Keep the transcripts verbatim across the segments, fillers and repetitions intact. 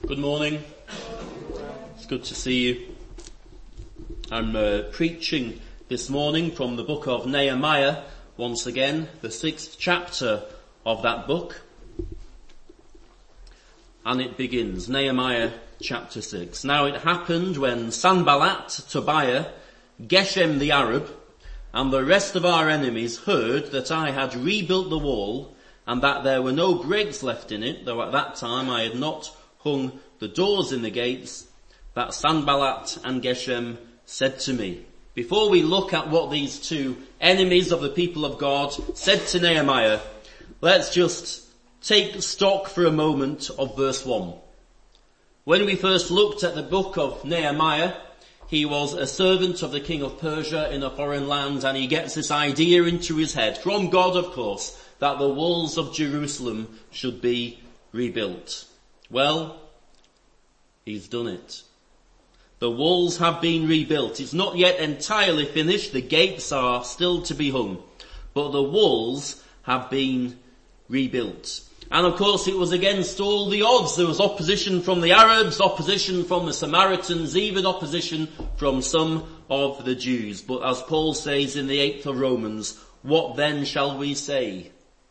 Good morning. It's good to see you. I'm uh, preaching this morning from the book of Nehemiah, once again, the sixth chapter of that book. And it begins, Nehemiah chapter six. Now it happened when Sanballat, Tobiah, Geshem the Arab, and the rest of our enemies heard that I had rebuilt the wall, and that there were no breaks left in it, though at that time I had not hung the doors in the gates, that Sanballat and Geshem said to me. Before we look at what these two enemies of the people of God said to Nehemiah, let's just take stock for a moment of verse one. When we first looked at the book of Nehemiah, he was a servant of the king of Persia in a foreign land, and he gets this idea into his head, from God of course, that the walls of Jerusalem should be rebuilt. Well, he's done it. The walls have been rebuilt. It's not yet entirely finished. The gates are still to be hung. But the walls have been rebuilt. And of course it was against all the odds. There was opposition from the Arabs, opposition from the Samaritans, even opposition from some of the Jews. But as Paul says in the eighth of Romans, what then shall we say?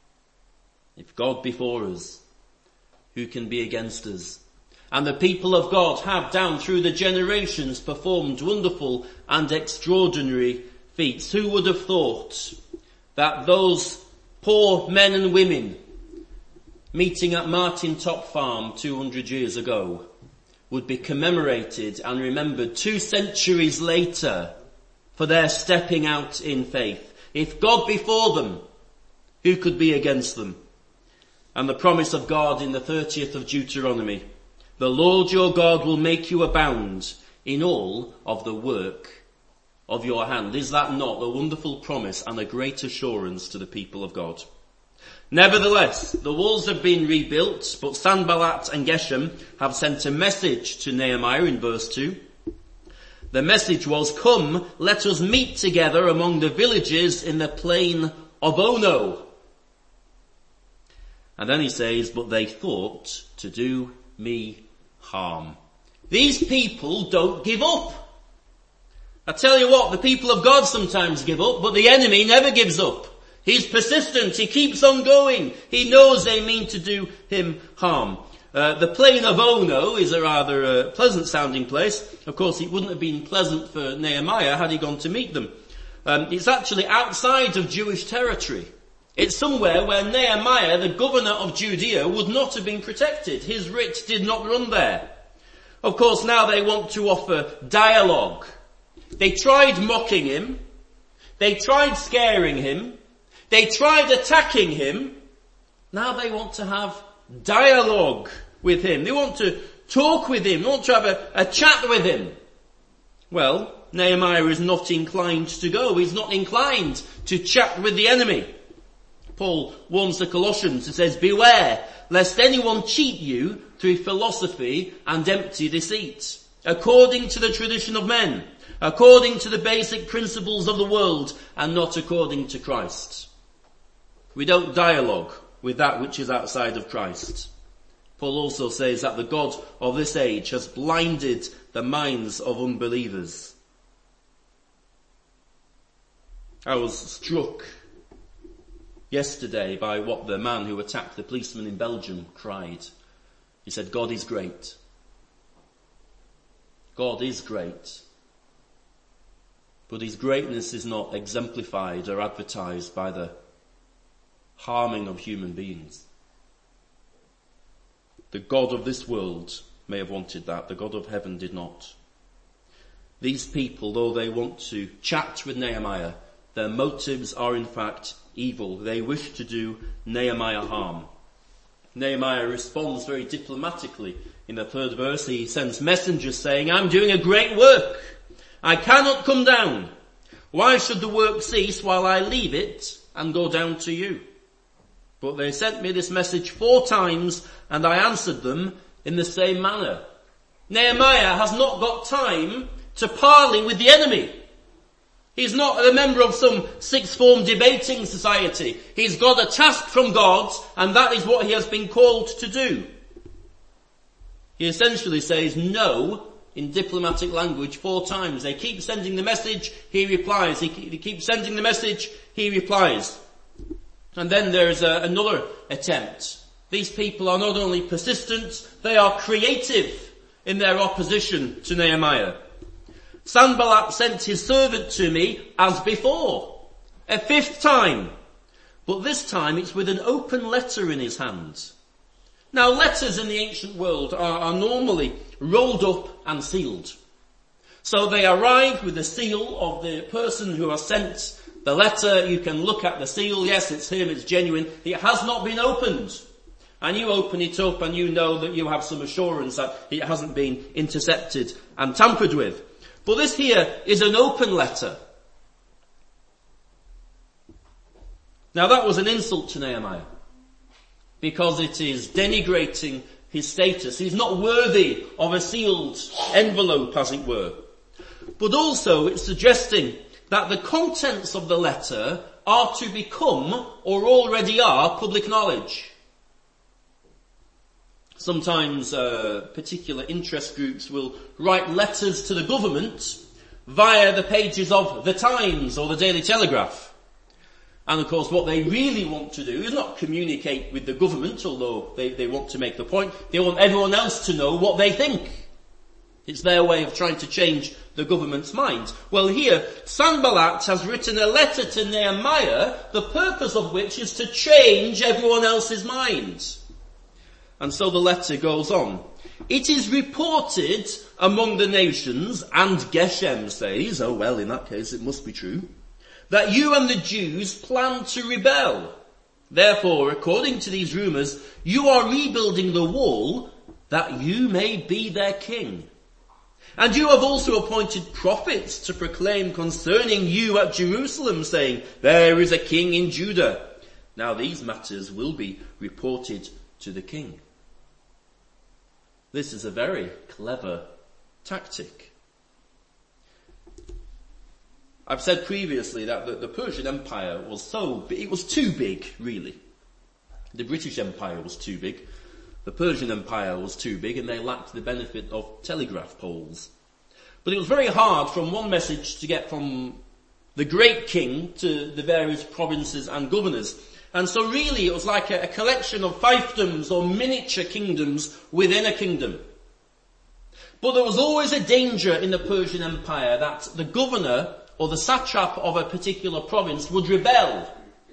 If God be for us, who can be against us? And the people of God have down through the generations performed wonderful and extraordinary feats. Who would have thought that those poor men and women meeting at Martin Top Farm two hundred years ago would be commemorated and remembered two centuries later for their stepping out in faith? If God be for them, who could be against them? And the promise of God in the thirtieth of Deuteronomy, the Lord your God will make you abound in all of the work of your hand. Is that not a wonderful promise and a great assurance to the people of God? Nevertheless, the walls have been rebuilt, but Sanballat and Geshem have sent a message to Nehemiah in verse two. The message was, come, let us meet together among the villages in the plain of Ono. And then he says, but they thought to do me harm. These people don't give up. I tell you what, the people of God sometimes give up, but the enemy never gives up. He's persistent. He keeps on going. He knows they mean to do him harm. Uh, the plain of Ono is a rather uh, pleasant sounding place. Of course, it wouldn't have been pleasant for Nehemiah had he gone to meet them. Um, it's actually outside of Jewish territory. It's somewhere where Nehemiah, the governor of Judea, would not have been protected. His writ did not run there. Of course, now they want to offer dialogue. They tried mocking him. They tried scaring him. They tried attacking him. Now they want to have dialogue with him. They want to talk with him. They want to have a, a chat with him. Well, Nehemiah is not inclined to go. He's not inclined to chat with the enemy. Paul warns the Colossians, he says, beware lest anyone cheat you through philosophy and empty deceit, according to the tradition of men, according to the basic principles of the world, and not according to Christ. We don't dialogue with that which is outside of Christ. Paul also says that the God of this age has blinded the minds of unbelievers. I was struck yesterday by what the man who attacked the policeman in Belgium cried. He said, God is great. God is great. But his greatness is not exemplified or advertised by the harming of human beings. The God of this world may have wanted that. The God of heaven did not. These people, though they want to chat with Nehemiah, their motives are in fact evil. They wish to do Nehemiah harm. Nehemiah responds very diplomatically. In the third verse, he sends messengers saying, I'm doing a great work. I cannot come down. Why should the work cease while I leave it and go down to you? But they sent me this message four times, and I answered them in the same manner. Nehemiah has not got time to parley with the enemy. He's not a member of some sixth form debating society. He's got a task from God, and that is what he has been called to do. He essentially says no in diplomatic language four times. They keep sending the message, he replies. He, he keeps sending the message, he replies. And then there's a, another attempt. These people are not only persistent, they are creative in their opposition to Nehemiah. Sanballat sent his servant to me as before, a fifth time. But this time it's with an open letter in his hand. Now letters in the ancient world are, are normally rolled up and sealed. So they arrive with the seal of the person who has sent the letter. You can look at the seal. Yes, it's him, it's genuine. It has not been opened. And you open it up and you know that you have some assurance that it hasn't been intercepted and tampered with. But this here is an open letter. Now that was an insult to Nehemiah, because it is denigrating his status. He's not worthy of a sealed envelope, as it were. But also it's suggesting that the contents of the letter are to become, or already are, public knowledge. Sometimes uh, particular interest groups will write letters to the government via the pages of The Times or the Daily Telegraph. And of course what they really want to do is not communicate with the government, although they, they want to make the point. They want everyone else to know what they think. It's their way of trying to change the government's mind. Well here, Sanballat has written a letter to Nehemiah, the purpose of which is to change everyone else's mind. And so the letter goes on. It is reported among the nations, and Geshem says, oh well, in that case it must be true, that you and the Jews plan to rebel. Therefore, according to these rumours, you are rebuilding the wall that you may be their king. And you have also appointed prophets to proclaim concerning you at Jerusalem, saying, there is a king in Judah. Now these matters will be reported to the king. This is a very clever tactic. I've said previously that the, the Persian Empire was so, it was too big, really. The British Empire was too big. The Persian Empire was too big, and they lacked the benefit of telegraph poles. But it was very hard from one message to get from the great king to the various provinces and governors. And so really it was like a, a collection of fiefdoms or miniature kingdoms within a kingdom. But there was always a danger in the Persian Empire that the governor or the satrap of a particular province would rebel.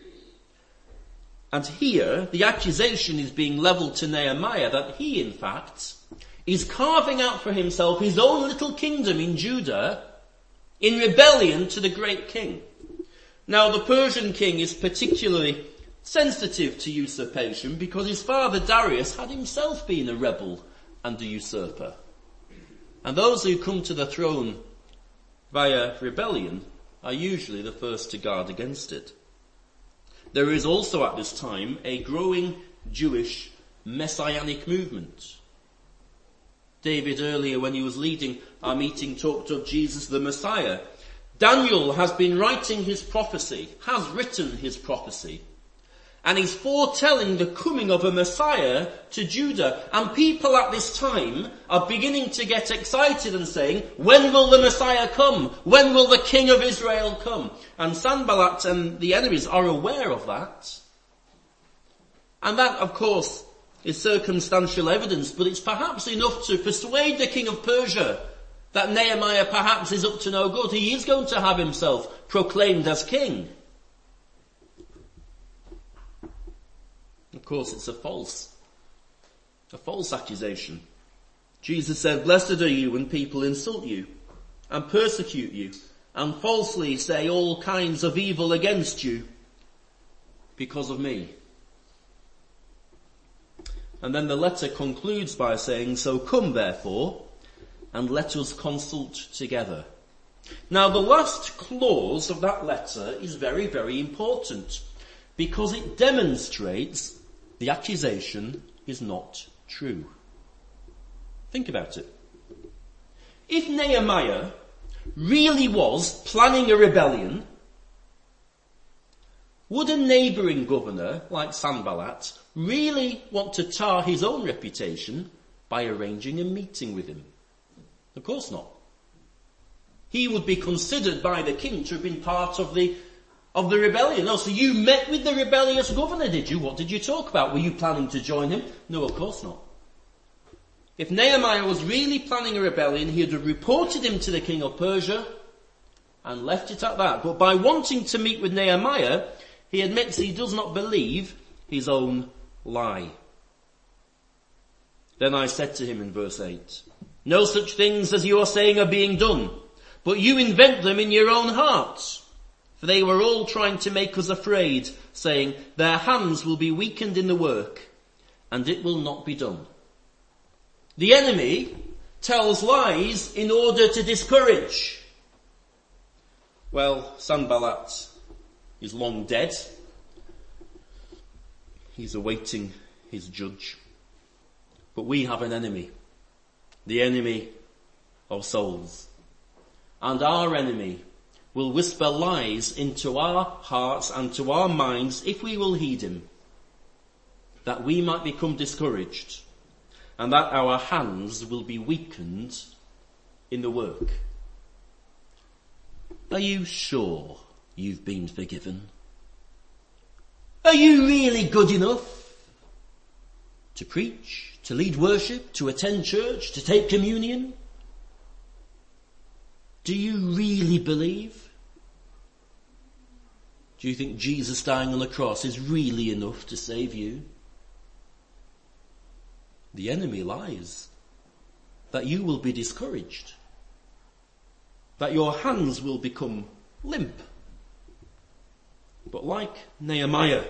And here the accusation is being levelled to Nehemiah that he, in fact, is carving out for himself his own little kingdom in Judah in rebellion to the great king. Now the Persian king is particularly sensitive to usurpation because his father Darius had himself been a rebel and a usurper. And those who come to the throne via rebellion are usually the first to guard against it. There is also at this time a growing Jewish messianic movement. David earlier, when he was leading our meeting, talked of Jesus the Messiah. Daniel has been writing his prophecy, has written his prophecy, and he's foretelling the coming of a Messiah to Judah. And people at this time are beginning to get excited and saying, when will the Messiah come? When will the King of Israel come? And Sanballat and the enemies are aware of that. And that, of course, is circumstantial evidence, but it's perhaps enough to persuade the king of Persia that Nehemiah perhaps is up to no good. He is going to have himself proclaimed as king. Of course, it's a false, a false accusation. Jesus said, blessed are you when people insult you and persecute you and falsely say all kinds of evil against you because of me. And then the letter concludes by saying, so come therefore and let us consult together. Now the last clause of that letter is very, very important because it demonstrates the accusation is not true. Think about it. If Nehemiah really was planning a rebellion, would a neighbouring governor like Sanballat really want to tar his own reputation by arranging a meeting with him? Of course not. He would be considered by the king to have been part of the of the rebellion. Oh, so you met with the rebellious governor, did you? What did you talk about? Were you planning to join him? No, of course not. If Nehemiah was really planning a rebellion, he would have reported him to the king of Persia and left it at that. But by wanting to meet with Nehemiah, he admits he does not believe his own lie. Then I said to him in verse eight, no such things as you are saying are being done, but you invent them in your own hearts. For they were all trying to make us afraid, saying, their hands will be weakened in the work, and it will not be done. The enemy tells lies in order to discourage. Well, Sanballat is long dead. He's awaiting his judge. But we have an enemy. The enemy of souls. And our enemy will whisper lies into our hearts and to our minds if we will heed him, that we might become discouraged and that our hands will be weakened in the work. Are you sure you've been forgiven? Are you really good enough to preach, to lead worship, to attend church, to take communion? Do you really believe? Do you think Jesus dying on the cross is really enough to save you? The enemy lies that you will be discouraged, that your hands will become limp. But like Nehemiah,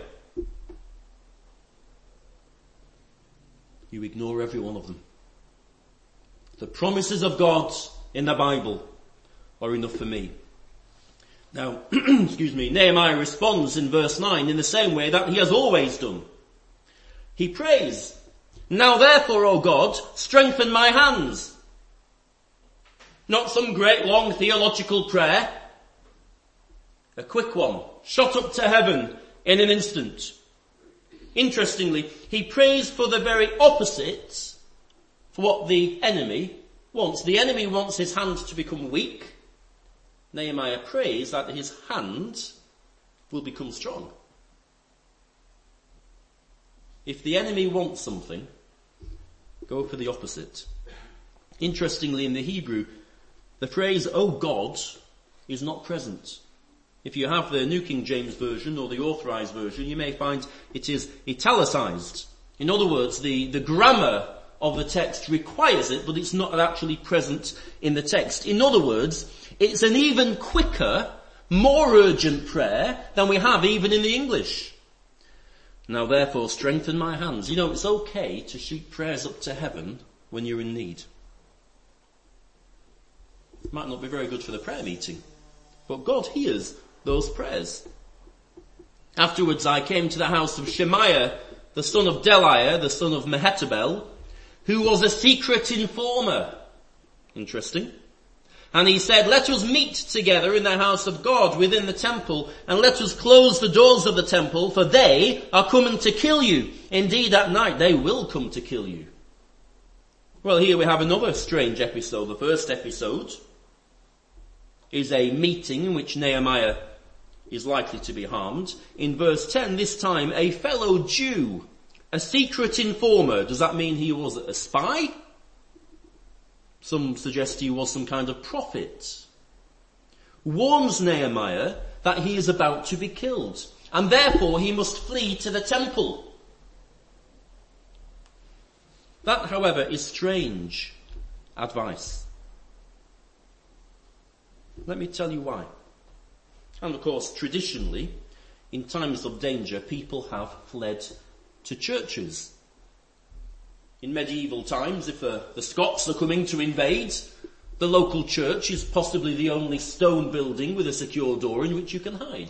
you ignore every one of them. The promises of God in the Bible are enough for me. Now, excuse me, Nehemiah responds in verse nine in the same way that he has always done. He prays, now therefore, O God, strengthen my hands. Not some great long theological prayer. A quick one, shot up to heaven in an instant. Interestingly, he prays for the very opposite for what the enemy wants. The enemy wants his hand to become weak. Nehemiah prays that his hand will become strong. If the enemy wants something, go for the opposite. Interestingly, in the Hebrew, the phrase, "O God," is not present. If you have the New King James Version or the Authorized Version, you may find it is italicized. In other words, the, the grammar of the text requires it, but it's not actually present in the text. In other words, it's an even quicker, more urgent prayer than we have even in the English. Now therefore, strengthen my hands. You know, it's okay to shoot prayers up to heaven when you're in need. It might not be very good for the prayer meeting, but God hears those prayers. Afterwards I came to the house of Shemaiah, the son of Deliah, the son of Mehetabel, who was a secret informer. Interesting. And he said, let us meet together in the house of God within the temple, and let us close the doors of the temple, for they are coming to kill you. Indeed, at night they will come to kill you. Well, here we have another strange episode. The first episode is a meeting in which Nehemiah is likely to be harmed. In verse ten, this time, a fellow Jew, a secret informer. Does that mean he was a spy? Some suggest he was some kind of prophet. Warns Nehemiah that he is about to be killed, and therefore he must flee to the temple. That, however, is strange advice. Let me tell you why. And of course, traditionally, in times of danger, people have fled to churches. In medieval times, if uh, the Scots are coming to invade, the local church is possibly the only stone building with a secure door in which you can hide.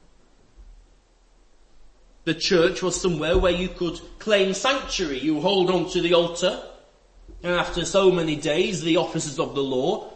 The church was somewhere where you could claim sanctuary. You hold on to the altar, and after so many days, the officers of the law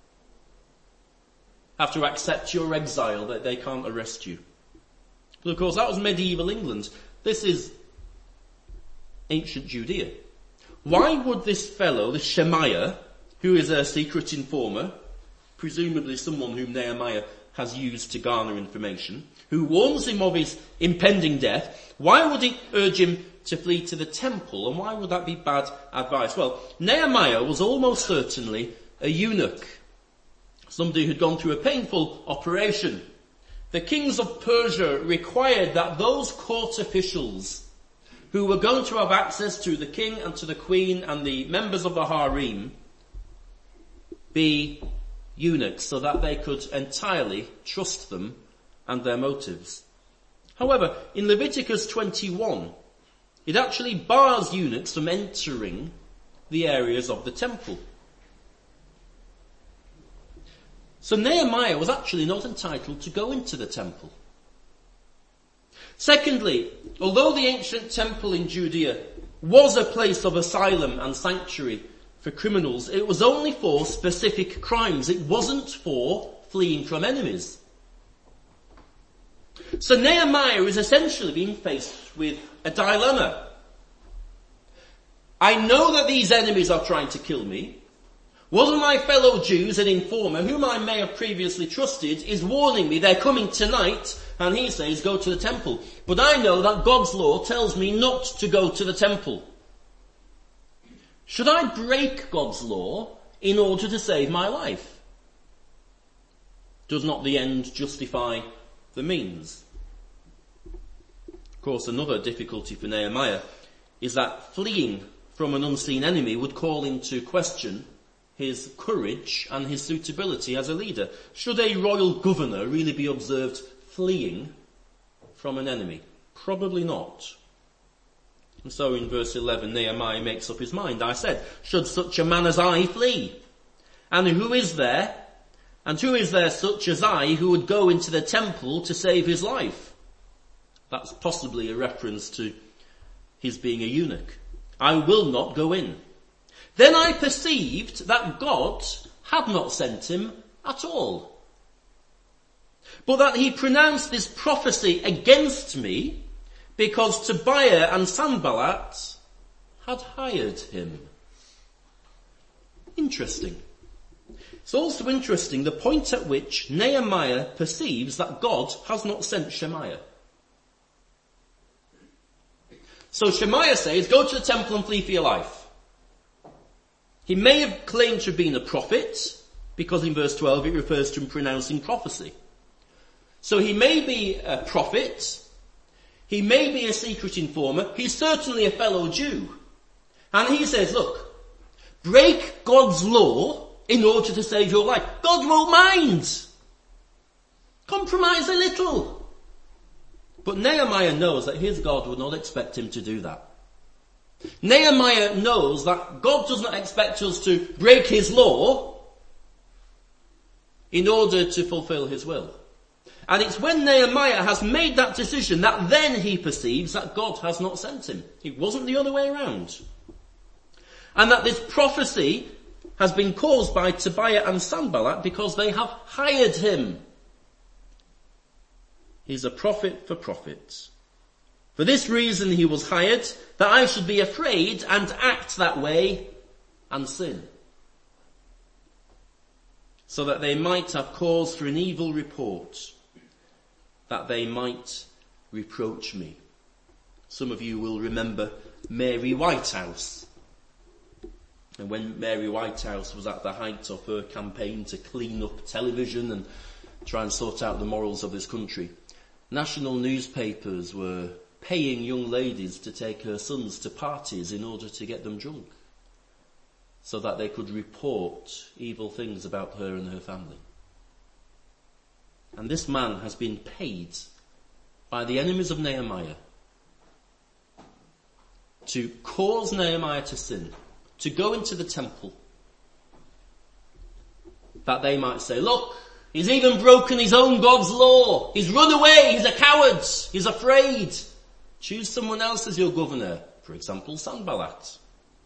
have to accept your exile, that they can't arrest you. But of course, that was medieval England. This is ancient Judea. Why would this fellow, this Shemaiah, who is a secret informer, presumably someone whom Nehemiah has used to garner information, who warns him of his impending death, why would he urge him to flee to the temple, and why would that be bad advice? Well, Nehemiah was almost certainly a eunuch, somebody who'd gone through a painful operation. The kings of Persia required that those court officials who were going to have access to the king and to the queen and the members of the harem be eunuchs, so that they could entirely trust them and their motives. However, in Leviticus twenty-one, it actually bars eunuchs from entering the areas of the temple. So Nehemiah was actually not entitled to go into the temple. Secondly, although the ancient temple in Judea was a place of asylum and sanctuary for criminals, it was only for specific crimes. It wasn't for fleeing from enemies. So Nehemiah is essentially being faced with a dilemma. I know that these enemies are trying to kill me. One of my fellow Jews, an informer, whom I may have previously trusted, is warning me they're coming tonight, and he says go to the temple. But I know that God's law tells me not to go to the temple. Should I break God's law in order to save my life? Does not the end justify the means? Of course, another difficulty for Nehemiah is that fleeing from an unseen enemy would call into question his courage and his suitability as a leader. Should a royal governor really be observed fleeing from an enemy? Probably not. And so in verse eleven, Nehemiah makes up his mind. I said, should such a man as I flee? And who is there? And who is there such as I who would go into the temple to save his life? That's possibly a reference to his being a eunuch. I will not go in. Then I perceived that God had not sent him at all, but that he pronounced this prophecy against me because Tobiah and Sanballat had hired him. Interesting. It's also interesting the point at which Nehemiah perceives that God has not sent Shemaiah. So Shemaiah says, go to the temple and flee for your life. He may have claimed to have been a prophet, because in verse twelve it refers to him pronouncing prophecy. So he may be a prophet, he may be a secret informer, he's certainly a fellow Jew. And he says, look, break God's law in order to save your life. God won't mind. Compromise a little. But Nehemiah knows that his God would not expect him to do that. Nehemiah knows that God does not expect us to break his law in order to fulfill his will. And it's when Nehemiah has made that decision that then he perceives that God has not sent him. It wasn't the other way around. And that this prophecy has been caused by Tobiah and Sanballat because they have hired him. He's a prophet for profit. For this reason he was hired, that I should be afraid and act that way and sin. So that they might have cause for an evil report, that they might reproach me. Some of you will remember Mary Whitehouse. And when Mary Whitehouse was at the height of her campaign to clean up television and try and sort out the morals of this country, national newspapers were paying young ladies to take her sons to parties in order to get them drunk, so that they could report evil things about her and her family. And this man has been paid by the enemies of Nehemiah to cause Nehemiah to sin, to go into the temple, that they might say, look, he's even broken his own God's law. He's run away. He's a coward. He's afraid. Choose someone else as your governor. For example, Sanballat.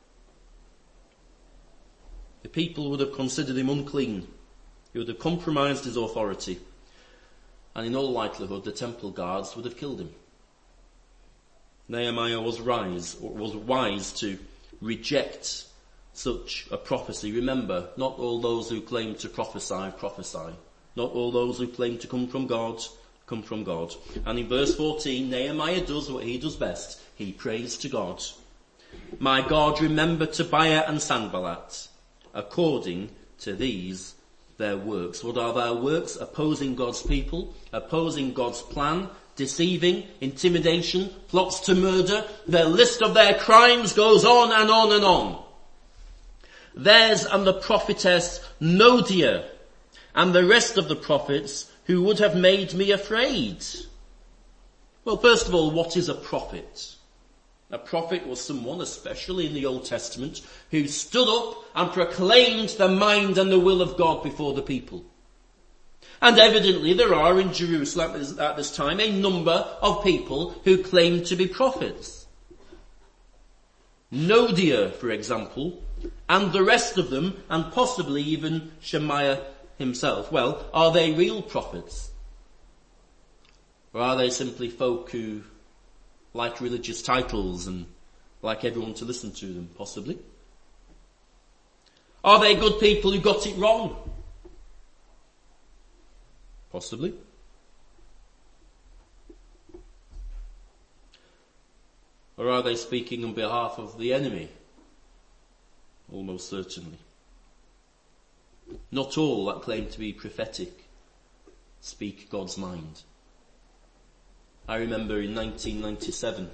The people would have considered him unclean. He would have compromised his authority. And in all likelihood, the temple guards would have killed him. Nehemiah was wise, was wise to reject such a prophecy. Remember, not all those who claim to prophesy, prophesy. Not all those who claim to come from God, come from God. And in verse fourteen, Nehemiah does what he does best. He prays to God. My God, remember Tobiah and Sanballat, according to these their works. What are their works? Opposing God's people, opposing God's plan, deceiving, intimidation, plots to murder. Their list of their crimes goes on and on and on. Theirs and the prophetess Noadiah and the rest of the prophets who would have made me afraid. Well, first of all, what is a prophet? A prophet was someone, especially in the Old Testament, who stood up and proclaimed the mind and the will of God before the people. And evidently there are in Jerusalem at this time a number of people who claim to be prophets. Noadiah, for example, and the rest of them, and possibly even Shemaiah himself. Well, are they real prophets? Or are they simply folk who like religious titles and like everyone to listen to them? Possibly. Are they good people who got it wrong? Possibly. Or are they speaking on behalf of the enemy? Almost certainly. Not all that claim to be prophetic speak God's mind. I remember in nineteen ninety-seven,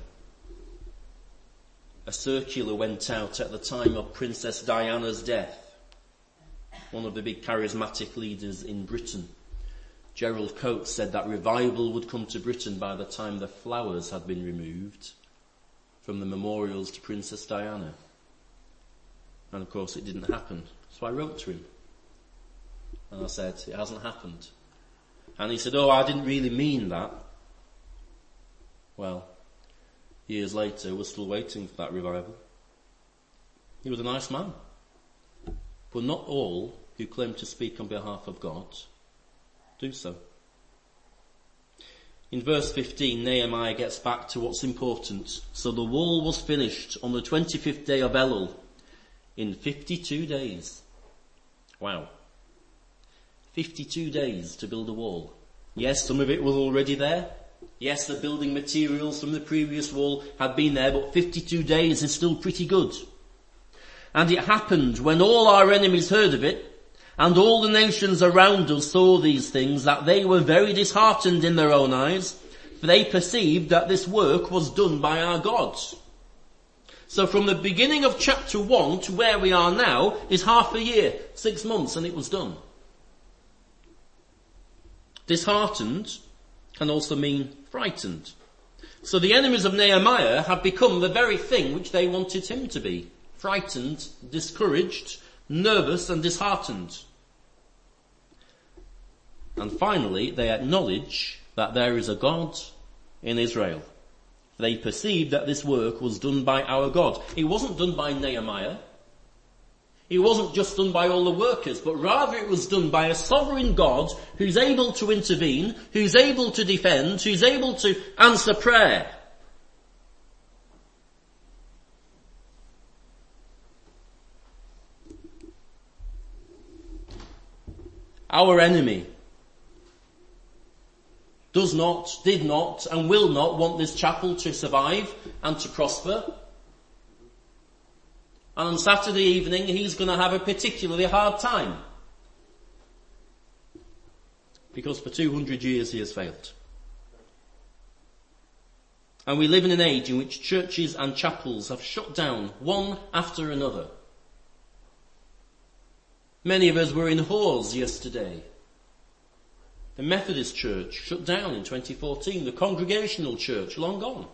a circular went out at the time of Princess Diana's death. One of the big charismatic leaders in Britain, Gerald Coates, said that revival would come to Britain by the time the flowers had been removed from the memorials to Princess Diana. And of course it didn't happen. So I wrote to him. And I said, it hasn't happened. And he said, oh, I didn't really mean that. Well, years later, we're still waiting for that revival. He was a nice man. But not all who claim to speak on behalf of God do so. In verse fifteen, Nehemiah gets back to what's important. So the wall was finished on the twenty-fifth day of Elul in fifty-two days. Wow. fifty-two days to build a wall. Yes, some of it was already there. Yes, the building materials from the previous wall had been there, but fifty-two days is still pretty good. And it happened when all our enemies heard of it, and all the nations around us saw these things, that they were very disheartened in their own eyes, for they perceived that this work was done by our God. So from the beginning of chapter one to where we are now is half a year, six months, and it was done. Disheartened can also mean frightened. So the enemies of Nehemiah have become the very thing which they wanted him to be. Frightened, discouraged, nervous and disheartened. And finally, they acknowledge that there is a God in Israel. They perceive that this work was done by our God. It wasn't done by Nehemiah. It wasn't just done by all the workers, but rather it was done by a sovereign God who's able to intervene, who's able to defend, who's able to answer prayer. Our enemy does not, did not, and will not want this chapel to survive and to prosper. And on Saturday evening, he's going to have a particularly hard time. Because for two hundred years he has failed. And we live in an age in which churches and chapels have shut down one after another. Many of us were in Hawes yesterday. The Methodist Church shut down in twenty fourteen. The Congregational Church, long gone.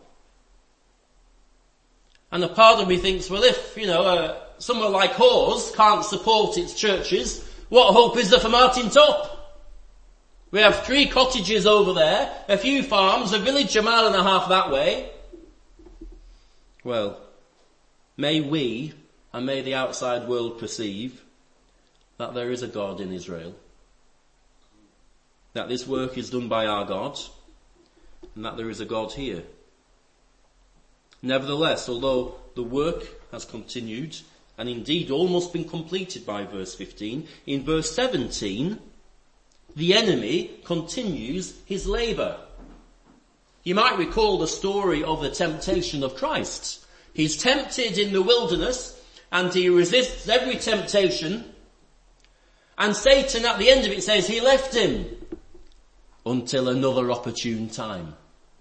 And a part of me thinks, well, if, you know, uh, somewhere like Hawes can't support its churches, what hope is there for Martin Top? We have three cottages over there, a few farms, a village a mile and a half that way. Well, may we, and may the outside world perceive, that there is a God in Israel, that this work is done by our God, and that there is a God here. Nevertheless, although the work has continued, and indeed almost been completed by verse fifteen. In verse seventeen, the enemy continues his labour. You might recall the story of the temptation of Christ. He's tempted in the wilderness, and he resists every temptation, and Satan at the end of it says he left him until another opportune time.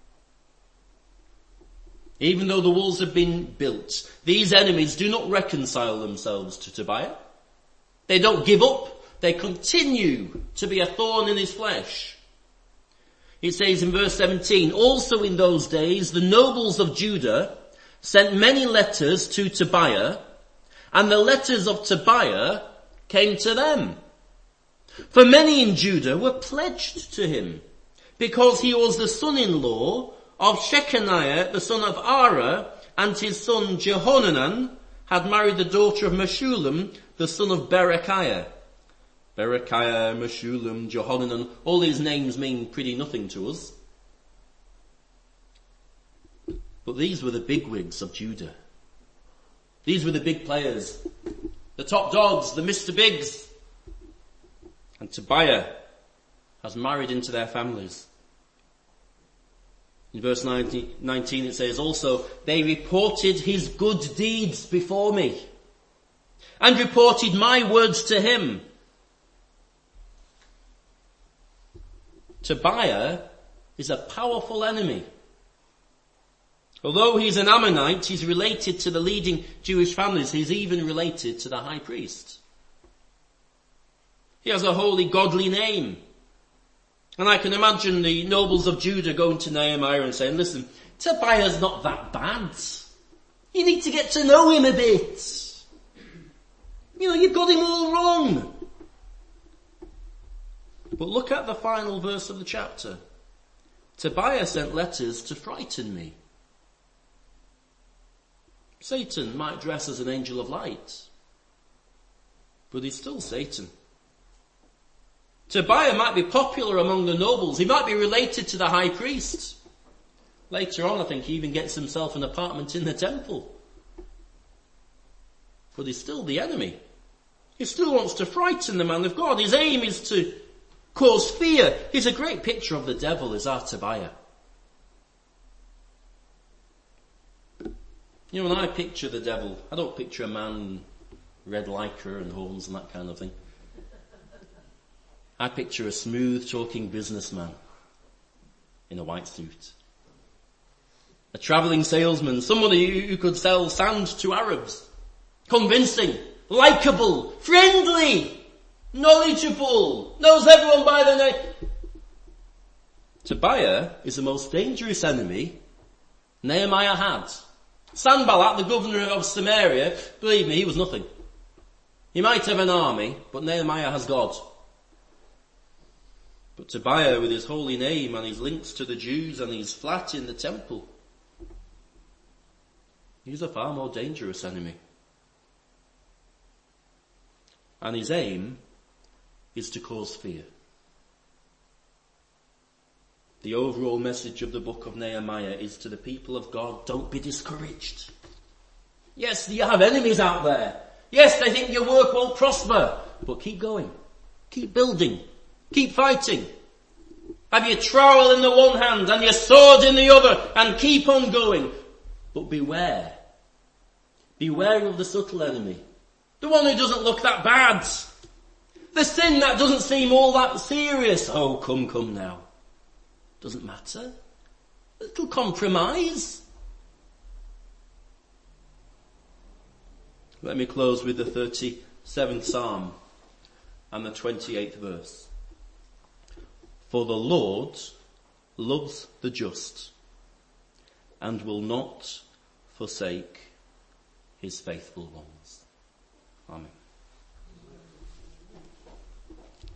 Even though the walls have been built, these enemies do not reconcile themselves to Tobiah. They don't give up. They continue to be a thorn in his flesh. It says in verse seventeen, also in those days the nobles of Judah sent many letters to Tobiah, and the letters of Tobiah came to them. For many in Judah were pledged to him, because he was the son-in-law of Shechaniah, the son of Ara, and his son Jehohanan had married the daughter of Meshullam, the son of Berechiah. Berechiah, Meshullam, Jehohanan, all these names mean pretty nothing to us. But these were the bigwigs of Judah. These were the big players, the top dogs, the Mister Bigs. And Tobiah has married into their families. In verse nineteen it says also, they reported his good deeds before me and reported my words to him. Tobiah is a powerful enemy. Although he's an Ammonite, he's related to the leading Jewish families. He's even related to the high priest. He has a holy, godly name. And I can imagine the nobles of Judah going to Nehemiah and saying, listen, Tobiah's not that bad. You need to get to know him a bit. You know, you've got him all wrong. But look at the final verse of the chapter. Tobiah sent letters to frighten me. Satan might dress as an angel of light, but he's still Satan. Tobiah might be popular among the nobles. He might be related to the high priest. Later on, I think he even gets himself an apartment in the temple. But he's still the enemy. He still wants to frighten the man of God. His aim is to cause fear. He's a great picture of the devil, is our Tobiah. You know, when I picture the devil, I don't picture a man in red lycra and horns and that kind of thing. I picture a smooth-talking businessman in a white suit. A travelling salesman, somebody who could sell sand to Arabs. Convincing, likeable, friendly, knowledgeable, knows everyone by their name. Tobiah is the most dangerous enemy Nehemiah had. Sanballat, the governor of Samaria, believe me, he was nothing. He might have an army, but Nehemiah has God. But Tobiah, with his holy name and his links to the Jews and his flat in the temple, he's a far more dangerous enemy. And his aim is to cause fear. The overall message of the book of Nehemiah is to the people of God, don't be discouraged. Yes, you have enemies out there. Yes, they think your work won't prosper. But keep going. Keep building. Keep fighting. Have your trowel in the one hand and your sword in the other and keep on going. But beware. Beware of the subtle enemy. The one who doesn't look that bad. The sin that doesn't seem all that serious. Oh, come, come now. Doesn't matter. A little compromise. Let me close with the thirty-seventh Psalm and the twenty-eighth verse. For the Lord loves the just and will not forsake his faithful ones. Amen.